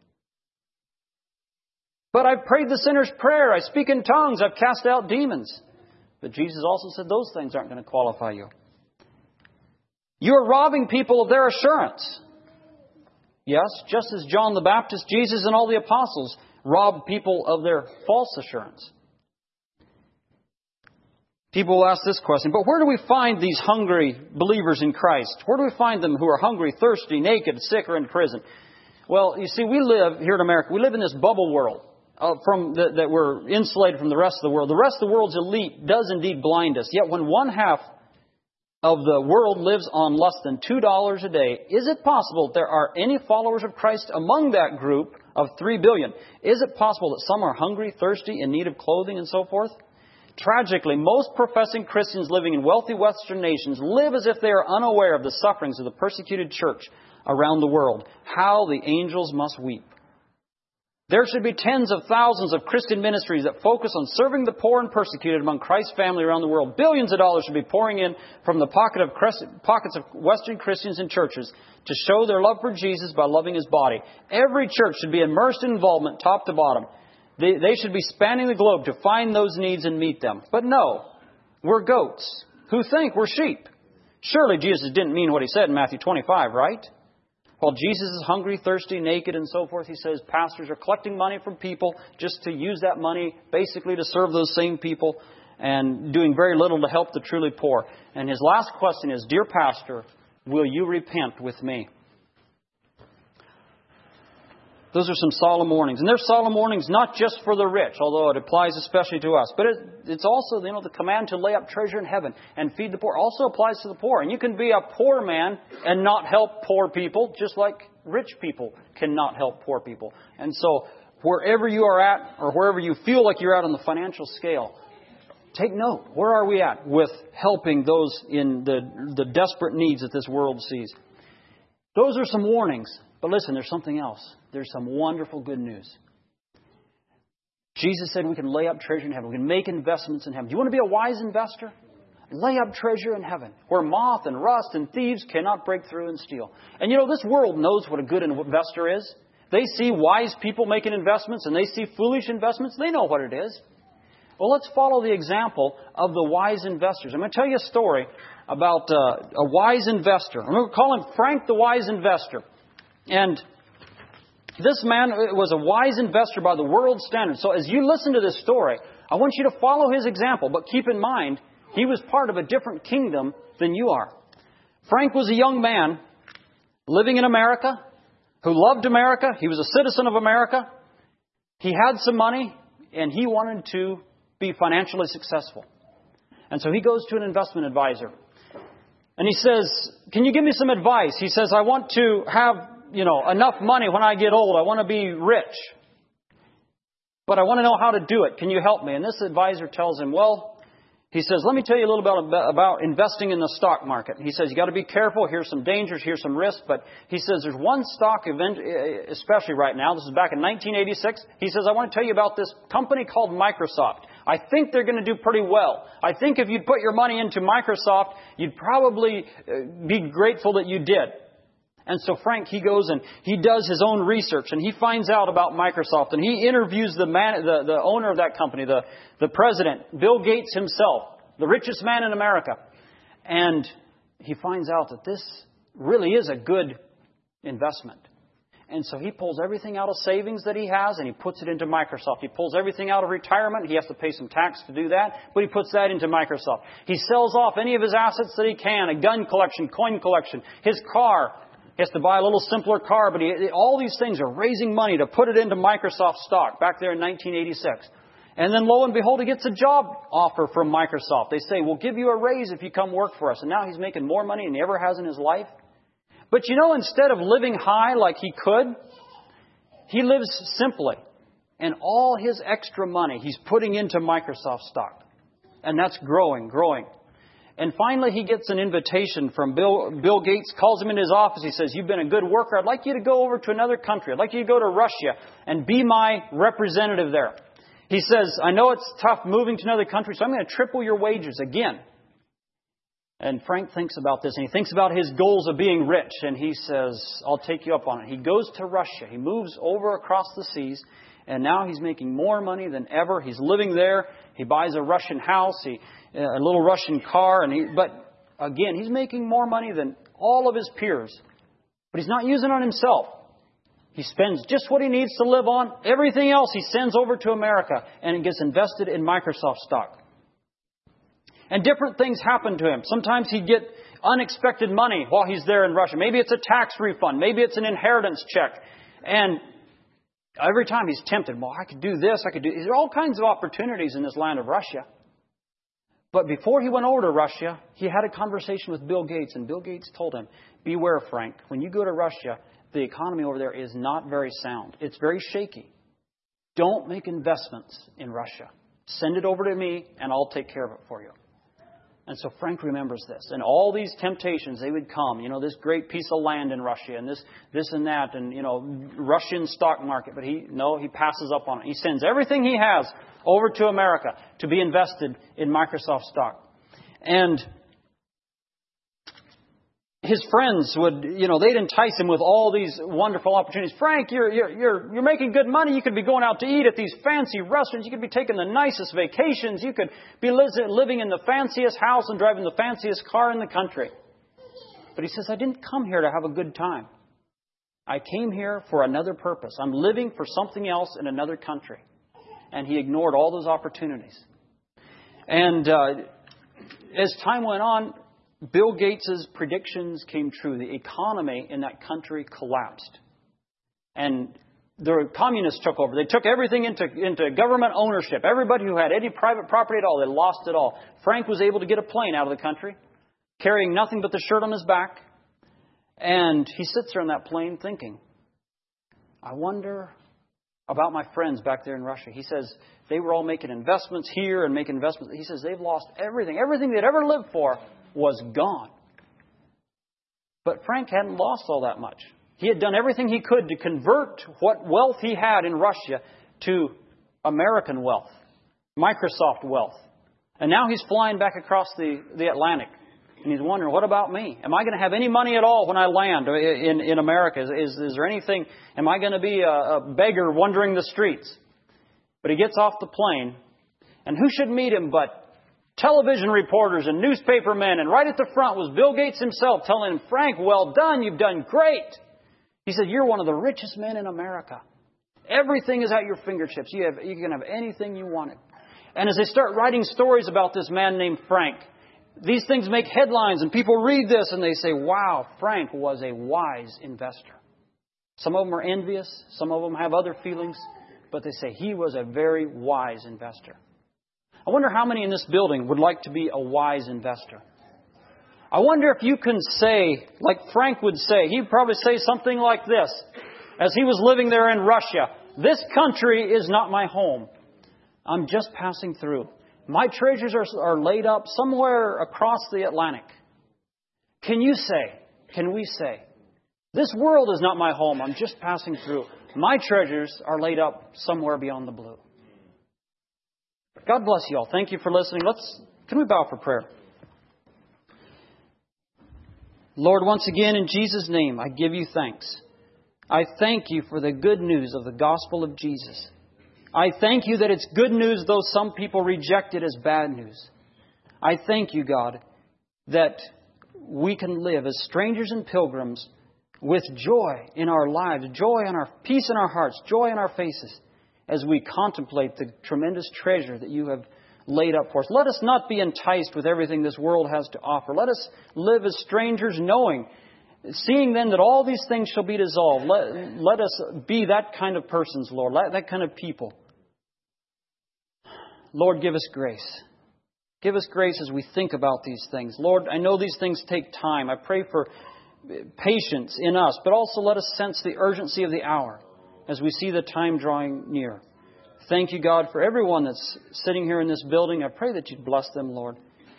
But I've prayed the sinner's prayer. I speak in tongues. I've cast out demons. But Jesus also said those things aren't going to qualify you. You're robbing people of their assurance. Yes, just as John the Baptist, Jesus, and all the apostles robbed people of their false assurance. People will ask this question, but where do we find these hungry believers in Christ? Where do we find them who are hungry, thirsty, naked, sick, or in prison? Well, you see, we live here in America, we live in this bubble world that we're insulated from the rest of the world. The rest of the world's elite does indeed blind us. Yet when one half of the world lives on less than $2 a day, is it possible that there are any followers of Christ among that group of 3 billion? Is it possible that some are hungry, thirsty, in need of clothing, and so forth? Tragically, most professing Christians living in wealthy Western nations live as if they are unaware of the sufferings of the persecuted church around the world. How the angels must weep. There should be tens of thousands of Christian ministries that focus on serving the poor and persecuted among Christ's family around the world. Billions of dollars should be pouring in from the pockets of Western Christians and churches to show their love for Jesus by loving His body. Every church should be immersed in involvement top to bottom. They should be spanning the globe to find those needs and meet them. But no, we're goats who think we're sheep. Surely Jesus didn't mean what He said in Matthew 25, right? While Jesus is hungry, thirsty, naked, and so forth, He says pastors are collecting money from people just to use that money basically to serve those same people and doing very little to help the truly poor. And His last question is, dear pastor, will you repent with me? Those are some solemn warnings. And they're solemn warnings not just for the rich, although it applies especially to us. But it's also, the command to lay up treasure in heaven and feed the poor also applies to the poor. And you can be a poor man and not help poor people, just like rich people cannot help poor people. And so wherever you are at, or wherever you feel like you're at on the financial scale, take note. Where are we at with helping those in the desperate needs that this world sees? Those are some warnings. But listen, there's something else. There's some wonderful good news. Jesus said we can lay up treasure in heaven. We can make investments in heaven. Do you want to be a wise investor? Lay up treasure in heaven, where moth and rust and thieves cannot break through and steal. And this world knows what a good investor is. They see wise people making investments and they see foolish investments. They know what it is. Well, let's follow the example of the wise investors. I'm going to tell you a story about a wise investor. I'm going to call him Frank the Wise Investor. And this man was a wise investor by the world's standards. So as you listen to this story, I want you to follow his example. But keep in mind, he was part of a different kingdom than you are. Frank was a young man living in America who loved America. He was a citizen of America. He had some money and he wanted to be financially successful. And so he goes to an investment advisor. And he says, can you give me some advice? He says, I want to have enough money when I get old. I want to be rich. But I want to know how to do it. Can you help me? And this advisor tells him, he says, let me tell you a little bit about investing in the stock market. He says, you got to be careful. Here's some dangers. Here's some risks. But he says, there's one stock event, especially right now. This is back in 1986. He says, I want to tell you about this company called Microsoft. I think they're going to do pretty well. I think if you'd put your money into Microsoft, you'd probably be grateful that you did. And so Frank, he goes and he does his own research and he finds out about Microsoft and he interviews the owner of that company, the president, Bill Gates himself, the richest man in America. And he finds out that this really is a good investment. And so he pulls everything out of savings that he has and he puts it into Microsoft. He pulls everything out of retirement. He has to pay some tax to do that, but he puts that into Microsoft. He sells off any of his assets that he can, a gun collection, coin collection, his car. He has to buy a little simpler car, but all these things are raising money to put it into Microsoft stock back there in 1986. And then lo and behold, he gets a job offer from Microsoft. They say, we'll give you a raise if you come work for us. And now he's making more money than he ever has in his life. But instead of living high like he could, he lives simply. And all his extra money he's putting into Microsoft stock. And that's growing. And finally, he gets an invitation from Bill Gates, calls him into his office. He says, you've been a good worker. I'd like you to go over to another country. I'd like you to go to Russia and be my representative there. He says, I know it's tough moving to another country, so I'm going to triple your wages again. And Frank thinks about this, and he thinks about his goals of being rich, and he says, I'll take you up on it. He goes to Russia. He moves over across the seas, and now he's making more money than ever. He's living there. He buys a Russian house, a little Russian car, but again, he's making more money than all of his peers. But he's not using it on himself. He spends just what he needs to live on. Everything else he sends over to America, and it gets invested in Microsoft stock. And different things happen to him. Sometimes he'd get unexpected money while he's there in Russia. Maybe it's a tax refund. Maybe it's an inheritance check. And every time he's tempted, well, I could do this, I could do... There are all kinds of opportunities in this land of Russia. But before he went over to Russia, he had a conversation with Bill Gates. And Bill Gates told him, beware, Frank, when you go to Russia, the economy over there is not very sound. It's very shaky. Don't make investments in Russia. Send it over to me, and I'll take care of it for you. And so Frank remembers this. And all these temptations, they would come. You know, this great piece of land in Russia and this and that and, you know, Russian stock market. But he passes up on it. He sends everything he has over to America to be invested in Microsoft stock. And his friends would, they'd entice him with all these wonderful opportunities. Frank, you're making good money. You could be going out to eat at these fancy restaurants. You could be taking the nicest vacations. You could be living in the fanciest house and driving the fanciest car in the country. But he says, I didn't come here to have a good time. I came here for another purpose. I'm living for something else in another country. And he ignored all those opportunities. And as time went on, Bill Gates' predictions came true. The economy in that country collapsed. And the communists took over. They took everything into government ownership. Everybody who had any private property at all, they lost it all. Frank was able to get a plane out of the country, carrying nothing but the shirt on his back. And he sits there on that plane thinking, I wonder about my friends back there in Russia. He says they were all making investments here and making investments. He says they've lost everything. Everything they'd ever lived for was gone. But Frank hadn't lost all that much. He had done everything he could to convert what wealth he had in Russia to American wealth, Microsoft wealth. And now he's flying back across the Atlantic. And he's wondering, what about me? Am I going to have any money at all when I land in America? Is there anything? Am I going to be a beggar wandering the streets? But he gets off the plane. And who should meet him but television reporters and newspaper men, and right at the front was Bill Gates himself telling him, Frank, well done, you've done great. He said, you're one of the richest men in America. Everything is at your fingertips. You can have anything you wanted. And as they start writing stories about this man named Frank, these things make headlines and people read this and they say, wow, Frank was a wise investor. Some of them are envious. Some of them have other feelings. But they say he was a very wise investor. I wonder how many in this building would like to be a wise investor. I wonder if you can say, like Frank would say, he'd probably say something like this, as he was living there in Russia, this country is not my home. I'm just passing through. My treasures are laid up somewhere across the Atlantic. Can we say, this world is not my home, I'm just passing through. My treasures are laid up somewhere beyond the blue. God bless you all. Thank you for listening. Can we bow for prayer? Lord, once again, in Jesus' name, I give you thanks. I thank you for the good news of the gospel of Jesus. I thank you that it's good news, though some people reject it as bad news. I thank you, God, that we can live as strangers and pilgrims with joy in our lives, joy in our peace in our hearts, joy in our faces, as we contemplate the tremendous treasure that you have laid up for us. Let us not be enticed with everything this world has to offer. Let us live as strangers, seeing then that all these things shall be dissolved. Let us be that kind of persons, Lord, that kind of people. Lord, give us grace. Give us grace as we think about these things. Lord, I know these things take time. I pray for patience in us, but also let us sense the urgency of the hour as we see the time drawing near. Thank you, God, for everyone that's sitting here in this building. I pray that you'd bless them, Lord.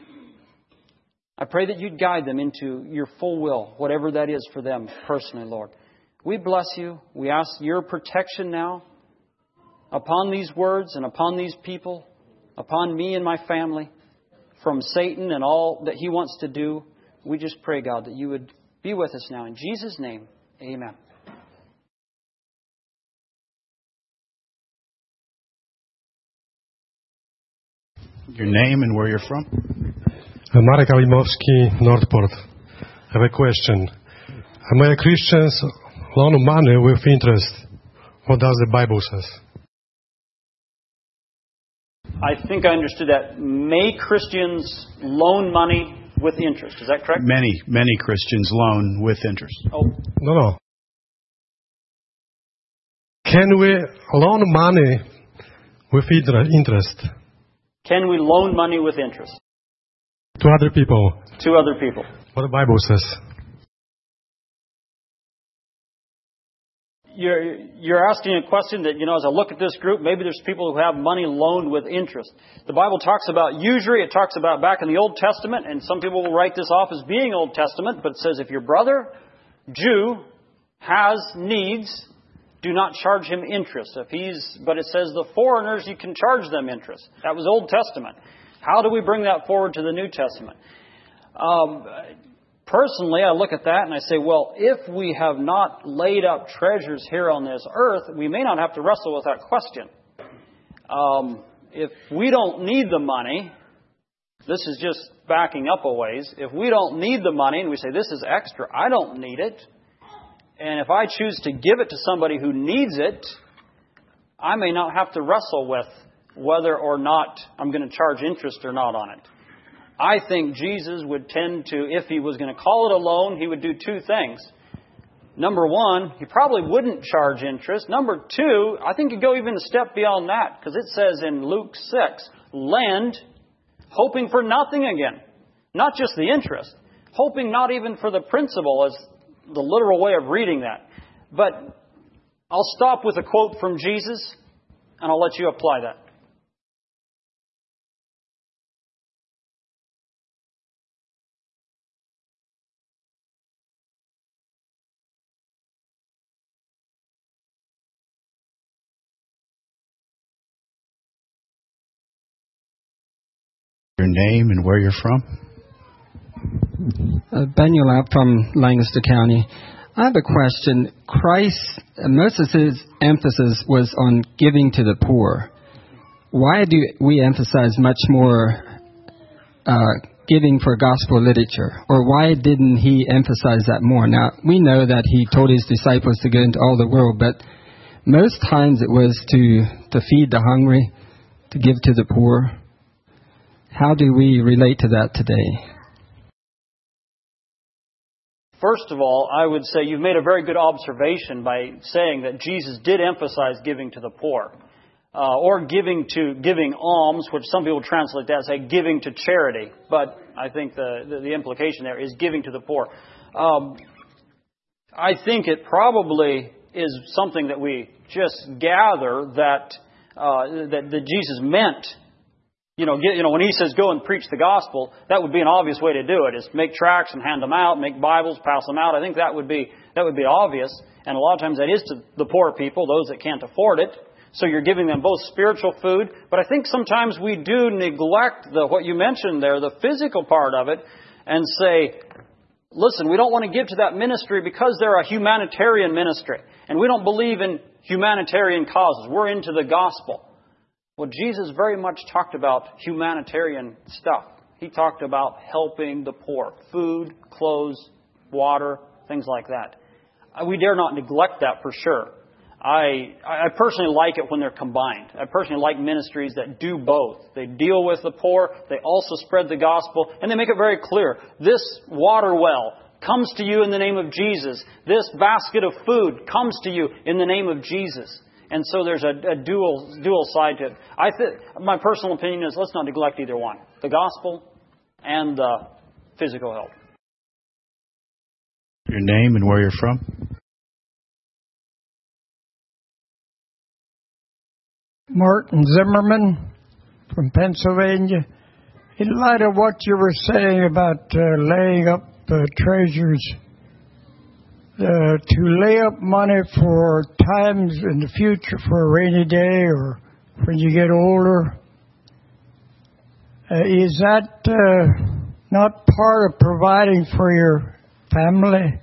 I pray that you'd guide them into your full will, whatever that is for them personally, Lord. We bless you. We ask your protection now upon these words and upon these people, upon me and my family. from Satan and all that he wants to do. We just pray, God, that you would be with us now. In Jesus' name, amen. Your name and where you're from? Marek Alimowski, Northport. I have a question. May Christians loan money with interest? What does the Bible says? I think I understood that. May Christians loan money with interest? Is that correct? Many Christians loan with interest. Oh. No. Can we loan money with interest? Can we loan money with interest? To other people. To other people. What the Bible says. You're asking a question that, as I look at this group, maybe there's people who have money loaned with interest. The Bible talks about usury. It talks about back in the Old Testament, and some people will write this off as being Old Testament, but it says if your brother, Jew, has needs, do not charge him interest. But it says the foreigners, you can charge them interest. That was Old Testament. How do we bring that forward to the New Testament? Personally, I look at that and I say, well, if we have not laid up treasures here on this earth, we may not have to wrestle with that question. If we don't need the money, this is just backing up a ways. If we don't need the money and we say, this is extra, I don't need it. And if I choose to give it to somebody who needs it, I may not have to wrestle with whether or not I'm going to charge interest or not on it. I think Jesus would tend to, if he was going to call it a loan, he would do two things. Number one, he probably wouldn't charge interest. Number two, I think he'd go even a step beyond that, because it says in Luke 6, lend, hoping for nothing again. Not just the interest. Hoping not even for the principal, as the literal way of reading that. But I'll stop with a quote from Jesus, and I'll let you apply that. Your name and where you're from? Ben Ulap from Lancaster County. I have a question. Christ, most of his emphasis was on giving to the poor. Why do we emphasize much more giving for gospel literature? Or why didn't he emphasize that more? Now, we know that he told his disciples to go into all the world, but most times it was to feed the hungry, to give to the poor. How do we relate to that today? First of all, I would say you've made a very good observation by saying that Jesus did emphasize giving to the poor. Or giving alms, which some people translate that as giving to charity. But I think the implication there is giving to the poor. I think it probably is something that we just gather that Jesus meant. When he says go and preach the gospel, that would be an obvious way to do it. Is make tracts and hand them out, make Bibles, pass them out. I think that would be obvious. And a lot of times that is to the poor people, those that can't afford it. So you're giving them both spiritual food, but I think sometimes we do neglect what you mentioned there, the physical part of it, and say, listen, we don't want to give to that ministry because they're a humanitarian ministry, and we don't believe in humanitarian causes. We're into the gospel. Well, Jesus very much talked about humanitarian stuff. He talked about helping the poor. Food, clothes, water, things like that. We dare not neglect that for sure. I personally like it when they're combined. I personally like ministries that do both. They deal with the poor, they also spread the gospel, and they make it very clear. This water well comes to you in the name of Jesus. This basket of food comes to you in the name of Jesus. And so there's a dual side to it. My personal opinion is let's not neglect either one. The gospel and the physical help. Your name and where you're from? Martin Zimmerman from Pennsylvania. In light of what you were saying about laying up treasures, to lay up money for times in the future, for a rainy day or when you get older, Is that not part of providing for your family?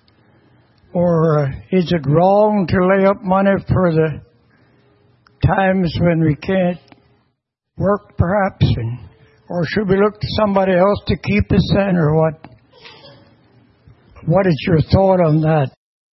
Or is it wrong to lay up money for the times when we can't work, perhaps? Or should we look to somebody else to keep us in, or what? What is your thought on that?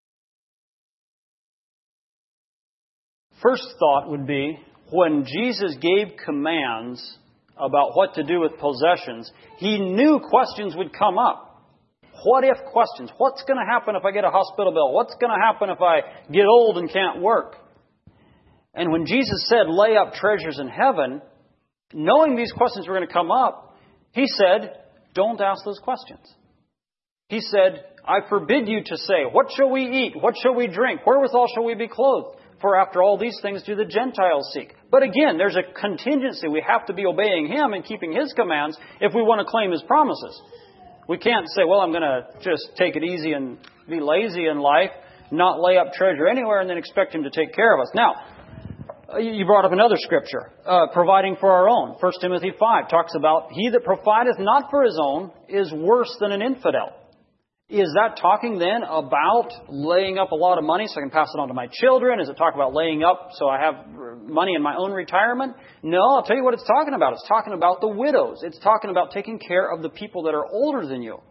First thought would be, when Jesus gave commands about what to do with possessions, He knew questions would come up. What if questions? What's going to happen if I get a hospital bill? What's going to happen if I get old and can't work? And when Jesus said, lay up treasures in heaven, knowing these questions were going to come up, He said, don't ask those questions. He said, I forbid you to say, what shall we eat? What shall we drink? Wherewithal shall we be clothed? For after all these things do the Gentiles seek. But again, there's a contingency. We have to be obeying Him and keeping His commands if we want to claim His promises. We can't say, well, I'm going to just take it easy and be lazy in life, not lay up treasure anywhere, and then expect Him to take care of us. Now, you brought up another scripture, providing for our own. 1 Timothy 5 talks about, he that provideth not for his own is worse than an infidel. Is that talking then about laying up a lot of money so I can pass it on to my children? Is it talking about laying up so I have money in my own retirement? No, I'll tell you what it's talking about. It's talking about the widows. It's talking about taking care of the people that are older than you.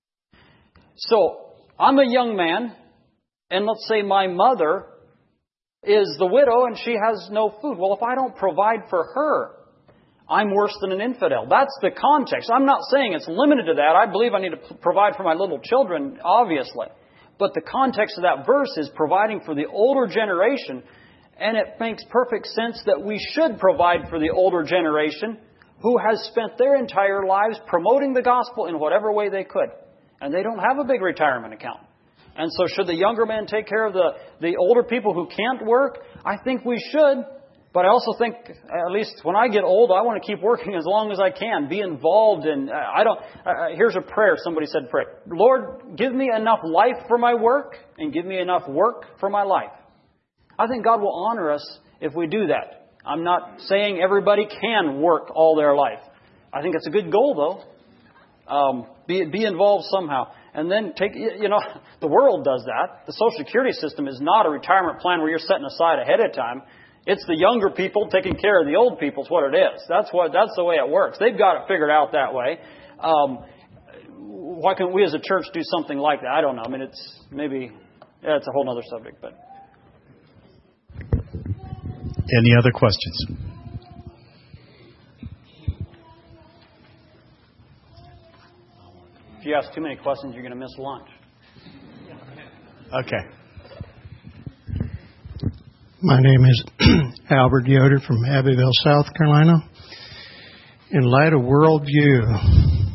So, I'm a young man, and let's say my mother is the widow and she has no food. Well, if I don't provide for her, I'm worse than an infidel. That's the context. I'm not saying it's limited to that. I believe I need to provide for my little children, obviously. But the context of that verse is providing for the older generation. And it makes perfect sense that we should provide for the older generation who has spent their entire lives promoting the gospel in whatever way they could. And they don't have a big retirement account. And so should the younger men take care of the older people who can't work? I think we should. But I also think, at least when I get old, I want to keep working as long as I can. Be involved in, here's a prayer somebody said, pray. Lord, give me enough life for my work and give me enough work for my life. I think God will honor us if we do that. I'm not saying everybody can work all their life. I think it's a good goal, though. Be involved somehow. And then the world does that. The Social Security system is not a retirement plan where you're setting aside ahead of time. It's the younger people taking care of the old people is what it is. That's the way it works. They've got it figured out that way. Why can't we as a church do something like that? I don't know. I mean, it's a whole other subject. But any other questions? If you ask too many questions, you're going to miss lunch. Okay. My name is Albert Yoder from Abbeville, South Carolina. In light of worldview,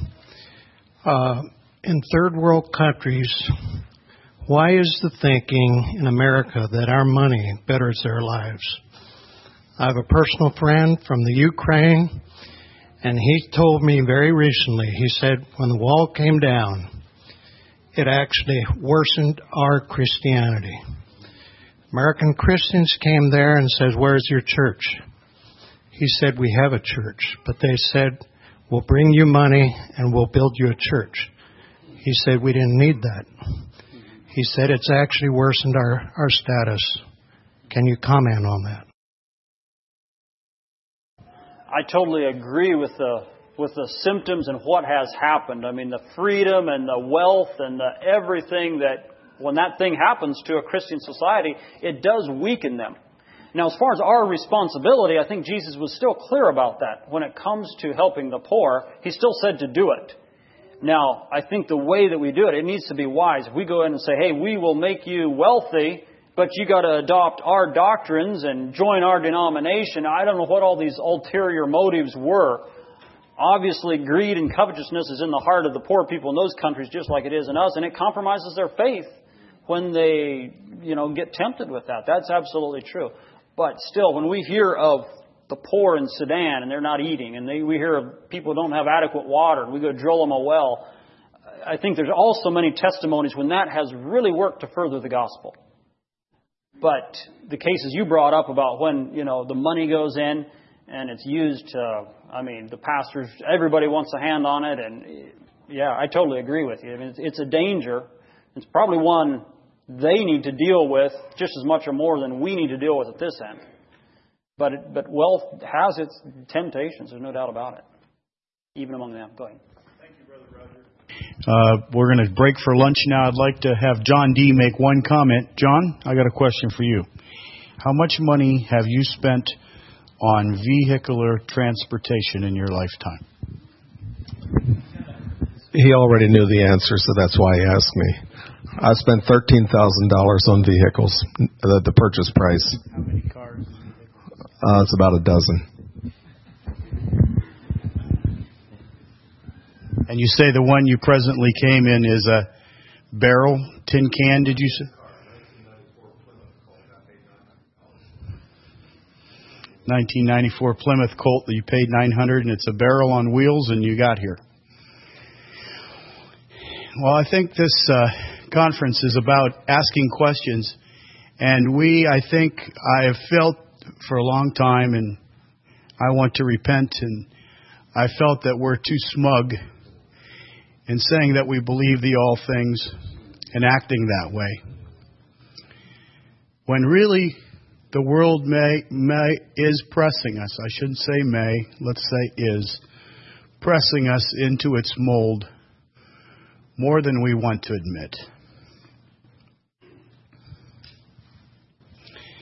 in third world countries, why is the thinking in America that our money betters their lives? I have a personal friend from the Ukraine, and he told me very recently, he said when the wall came down, it actually worsened our Christianity. American Christians came there and said, where's your church? He said, we have a church. But they said, we'll bring you money and we'll build you a church. He said, we didn't need that. He said, it's actually worsened our status. Can you comment on that? I totally agree with the symptoms and what has happened. I mean, the freedom and the wealth and the everything that when that thing happens to a Christian society, it does weaken them. Now, as far as our responsibility, I think Jesus was still clear about that. When it comes to helping the poor, He still said to do it. Now, I think the way that we do it, it needs to be wise. If we go in and say, hey, we will make you wealthy, but you got to adopt our doctrines and join our denomination. I don't know what all these ulterior motives were. Obviously, greed and covetousness is in the heart of the poor people in those countries just like it is in us, and it compromises their faith when they, get tempted with that. That's absolutely true. But still, when we hear of the poor in Sudan and they're not eating, and we hear of people who don't have adequate water, and we go drill them a well, I think there's also many testimonies when that has really worked to further the gospel. But the cases you brought up about when, the money goes in and it's used to, the pastors, everybody wants a hand on it, and yeah, I totally agree with you. I mean, it's a danger. It's probably one they need to deal with just as much or more than we need to deal with at this end. But wealth has its temptations, there's no doubt about it, even among them. Go ahead. Thank you, Brother Roger. We're going to break for lunch now. I'd like to have John D. make one comment. John, I got a question for you. How much money have you spent on vehicular transportation in your lifetime? He already knew the answer, so that's why he asked me. I spent $13,000 on vehicles, the purchase price. How many cars? It's about a dozen. And you say the one you presently came in is a barrel, tin can, did you say? 1994 Plymouth Colt that you paid $900, and it's a barrel on wheels, and you got here. Well, I think this conference is about asking questions, and I have felt for a long time, and I want to repent, and I felt that we're too smug in saying that we believe the all things and acting that way, when really the world is pressing us. I shouldn't say may, let's say is pressing us into its mold more than we want to admit.